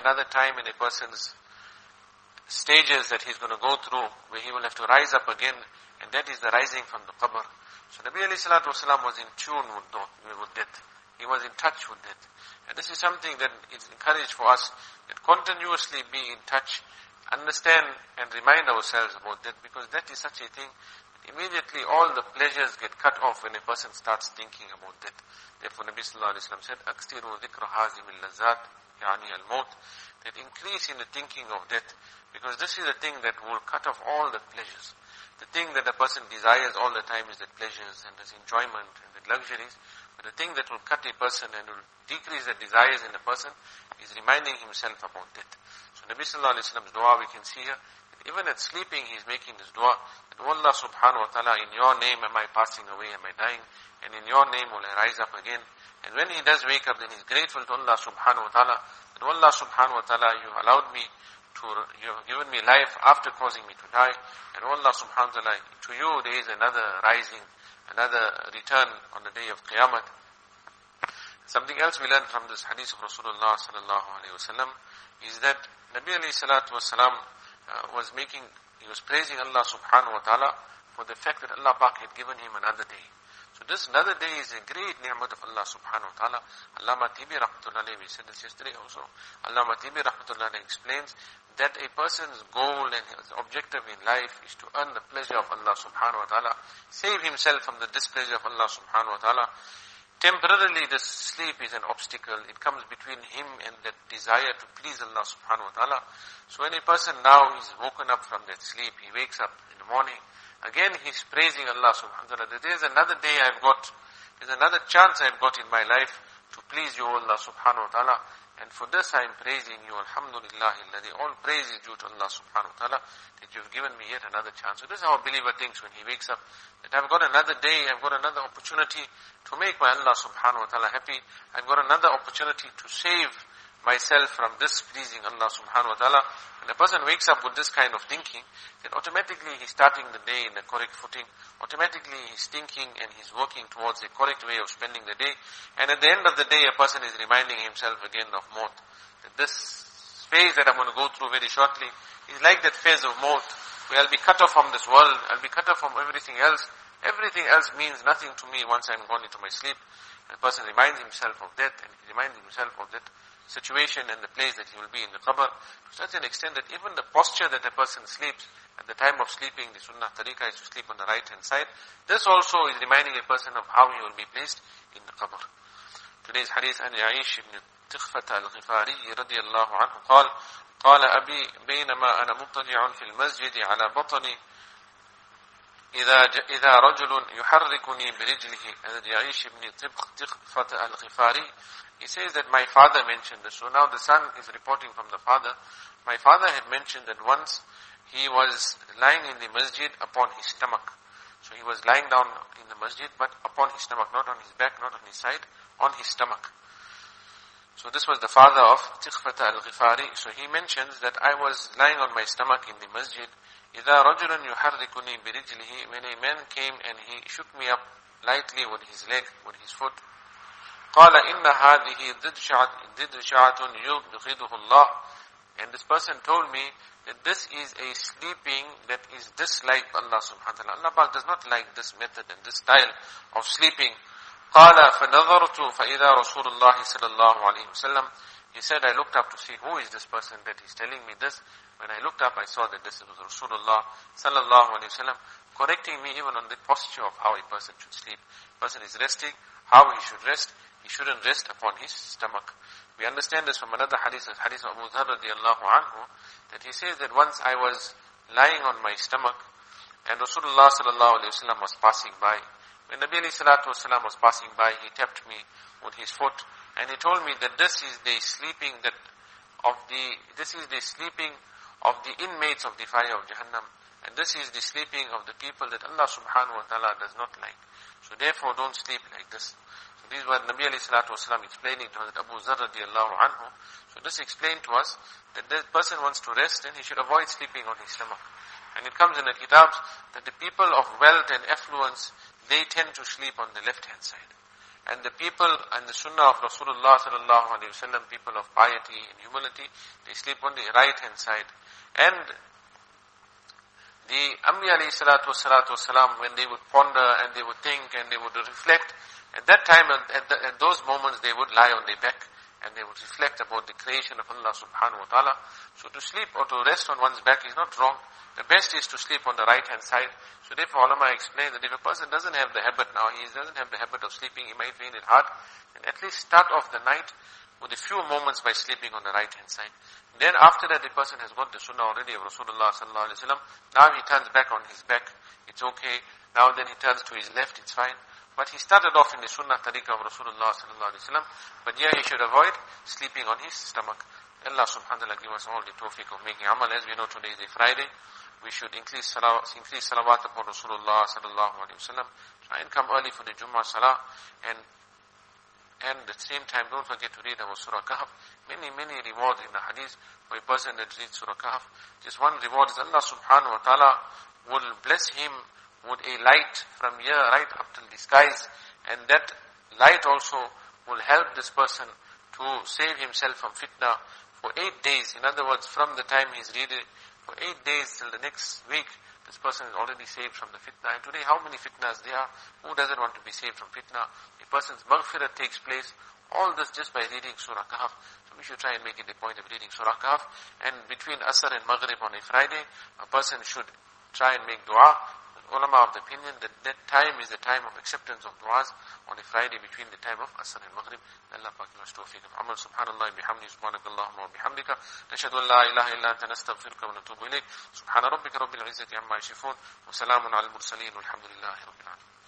another time in a person's stages that he's going to go through, where he will have to rise up again, and that is the rising from the qabr. So Nabi alayhi salatu wasalam was in tune with death. He was in touch with death. And this is something that is encouraged for us, that continuously be in touch, understand and remind ourselves about death, because that is such a thing. Immediately all the pleasures get cut off when a person starts thinking about death. Therefore Nabi sallallahu alayhi wa sallam said, أَكْسِرُوا ذِكْرَ هَازِمِ اللَّذَّاتِ يعني al-maut, that increase in the thinking of death, because this is the thing that will cut off all the pleasures. The thing that a person desires all the time is the pleasures and this enjoyment and the luxuries, but the thing that will cut a person and will decrease the desires in a person is reminding himself about death. So Nabi sallallahu alayhi wa sallam's dua we can see here, that even at sleeping he is making this dua, that oh Allah subhanahu wa ta'ala, in your name am I passing away, am I dying, and in your name will I rise up again. And when he does wake up, then he's grateful to Allah subhanahu wa ta'ala, that oh Allah subhanahu wa ta'ala, you allowed me you have given me life after causing me to die, and oh Allah subhanahu wa ta'ala, to you there is another rising, another return on the day of Qiyamah. Something else we learn from this hadith of Rasulullah sallallahu alayhi wa sallam is that Nabi alayhi salatu wasalam he was praising Allah subhanahu wa ta'ala for the fact that Allah Pak had given him another day. So this another day is a great ni'mat of Allah subhanahu wa ta'ala. Allama Tibi rahmatullahi alayhi, we said this yesterday also. Allama Tibi rahmatullahi alayhi explains that a person's goal and his objective in life is to earn the pleasure of Allah subhanahu wa ta'ala, save himself from the displeasure of Allah subhanahu wa ta'ala. Temporarily this sleep is an obstacle. It comes between him and that desire to please Allah subhanahu wa ta'ala. So when a person now is woken up from that sleep, he wakes up in the morning, again he's praising Allah subhanahu wa ta'ala. There's another day there's another chance I've got in my life to please you, Allah subhanahu wa ta'ala. And for this I am praising you, alhamdulillah, alladhi, all praise is due to Allah subhanahu wa ta'ala, that you've given me yet another chance. So this is how a believer thinks when he wakes up, that I've got another day, I've got another opportunity to make my Allah subhanahu wa ta'ala happy. I've got another opportunity to save myself from displeasing Allah subhanahu wa ta'ala. When a person wakes up with this kind of thinking, then automatically he's starting the day in the correct footing. Automatically he's thinking and he's working towards a correct way of spending the day. And at the end of the day, a person is reminding himself again of maut. That this phase that I'm going to go through very shortly is like that phase of maut, where I'll be cut off from this world, I'll be cut off from everything else. Everything else means nothing to me once I'm gone into my sleep. And a person reminds himself of death, and he reminds himself of that situation and the place that he will be in the qabr, to such an extent that even the posture that a person sleeps, at the time of sleeping, the sunnah tariqah is to sleep on the right hand side. This also is reminding a person of how he will be placed in the qabr. Today's hadith, an Ya'ish ibn Tikhfat al-Ghifari radiyallahu anhu قال أبي بينما أنا مضطجع في المسجد على بطني إذا رجل يحركني برجله. Ya'ish ibn Tikhfat al-Ghifari, he says that my father mentioned this. So now the son is reporting from the father. My father had mentioned that once he was lying in the masjid upon his stomach. So he was lying down in the masjid, but upon his stomach, not on his back, not on his side, on his stomach. So this was the father of Tikhfat al-Ghifari. So he mentions that I was lying on my stomach in the masjid. إِذَا رَجُلٌ يُحَرِّكُنِي بِرِجْلِهِ, when a man came and he shook me up lightly with his leg, with his foot. قال إن هذه ضدشعة يبغضه الله. And this person told me that this is a sleeping that is disliked by Allah subhanahu wa ta'ala. Allah Pak does not like this method and this style of sleeping. قال فنظرت فإذا رسول الله صلى الله عليه وسلم. He said, I looked up to see who is this person that is telling me this. When I looked up, I saw that this was Rasulullah sallallahu alayhi wa sallam, correcting me even on the posture of how a person should sleep. A person is resting, how he should rest. He shouldn't rest upon his stomach. We understand this from another hadith, the hadith of Abu Dharr radiyallahu anhu, that he says that once I was lying on my stomach and Rasulullah sallallahu alayhi wa sallam was passing by. When Nabi alayhi salatu wasalam was passing by, he tapped me with his foot and he told me that this is the sleeping of the inmates of the fire of Jahannam, and this is the sleeping of the people that Allah subhanahu wa ta'ala does not like. So therefore don't sleep like this. So these were Nabi alayhi salatu wasalam explaining to Hazrat Abu Dharr radiyallahu anhu. So this explained to us that the person wants to rest and he should avoid sleeping on his stomach. And it comes in the kitabs that the people of wealth and affluence, they tend to sleep on the left hand side. And the people and the sunnah of Rasulullah sallallahu alaihi wasallam, people of piety and humility, they sleep on the right hand side. And the Anbiya alayhi salatu wasalam, when they would ponder and they would think and they would reflect, at that time, at those moments, they would lie on their back and they would reflect about the creation of Allah subhanahu wa ta'ala. So to sleep or to rest on one's back is not wrong. The best is to sleep on the right hand side. So therefore ulama explain that if a person doesn't have the habit now, he doesn't have the habit of sleeping, he might find it hard, and at least start off the night with a few moments by sleeping on the right hand side. Then after that the person has got the sunnah already of Rasulullah sallallahu alaihi wasallam. Now he turns back on his back, it's okay. Now then he turns to his left, it's fine. But he started off in the sunnah tariqah of Rasulullah sallallahu alaihi wasallam. But here he should avoid sleeping on his stomach. Allah subhanahu wa ta'ala give us all the tawfiq of making amal. As we know, today is a Friday. We should increase salawat upon Rasulullah sallallahu alaihi wasallam. Try and come early for the Jummah salah, and at the same time don't forget to read our Surah Kahf. Many rewards in the hadith for a person that reads Surah Kahf. Just one reward is Allah subhanahu wa ta'ala will bless him with a light from here right up till the skies, and that light also will help this person to save himself from fitna for 8 days. In other words, from the time he's reading, for 8 days till the next week, this person is already saved from the fitna. And today, how many fitnas there are? Who doesn't want to be saved from fitna? A person's maghfirah takes place. All this just by reading Surah Kahf. So we should try and make it a point of reading Surah Kahf. And between Asr and Maghrib on a Friday, a person should try and make dua. Ulama of the opinion that that time is the time of acceptance of du'as on a Friday between the time of Asr and Maghrib. Allah Pak give us tawfiq of amal. Subhanallah bihamdi, subhanakallahumma wa bihamdika. Nashhadu an la ilaha illa anta nastaghfiruka wa natubu ilayk. Subhana rabbika rabbil izzati amma yasifun. Wa salamun ala al-mursaleen walhamdulillahi rabbil alamin.